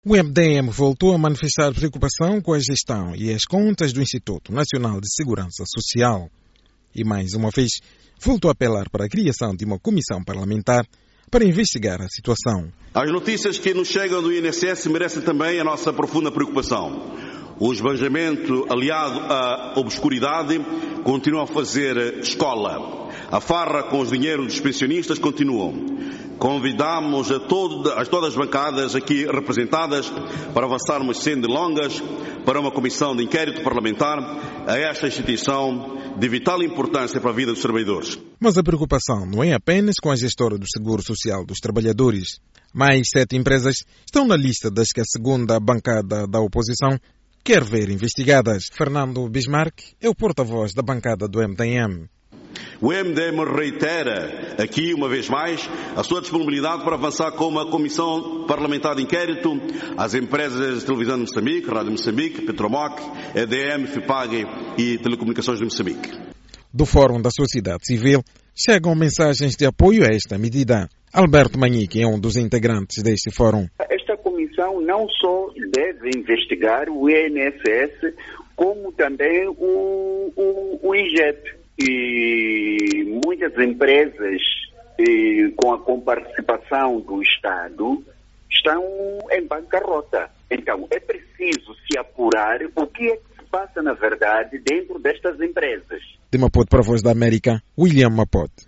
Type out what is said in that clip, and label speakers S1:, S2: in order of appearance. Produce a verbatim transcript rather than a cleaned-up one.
S1: O M D M voltou a manifestar preocupação com a gestão e as contas do Instituto Nacional de Segurança Social. E mais uma vez, voltou a apelar para a criação de uma comissão parlamentar para investigar a situação.
S2: As notícias que nos chegam do I N S S merecem também a nossa profunda preocupação. O esbanjamento aliado à obscuridade continua a fazer escola. A farra com os dinheiros dos pensionistas continua. Convidamos a, todo, a todas as bancadas aqui representadas para avançarmos sem delongas para uma comissão de inquérito parlamentar a esta instituição de vital importância para a vida dos trabalhadores.
S1: Mas a preocupação não é apenas com a gestora do Seguro Social dos Trabalhadores. Mais sete empresas estão na lista das que a segunda bancada da oposição quer ver investigadas. Fernando Bismarck é o porta-voz da bancada do M D M.
S2: O M D M reitera aqui, uma vez mais, a sua disponibilidade para avançar com uma comissão parlamentar de inquérito às empresas de televisão de Moçambique, Rádio Moçambique, Petromoc, E D M, FIPAG e Telecomunicações de Moçambique.
S1: Do Fórum da Sociedade Civil chegam mensagens de apoio a esta medida. Alberto Manhique é um dos integrantes deste fórum.
S3: Esta comissão não só deve investigar o I N S S, como também o, o, o I G E P. E muitas empresas e, com a comparticipação do Estado estão em bancarrota. Então é preciso se apurar o que é que se passa na verdade dentro destas empresas.
S1: De Maputo para a Voz da América, William Maputo.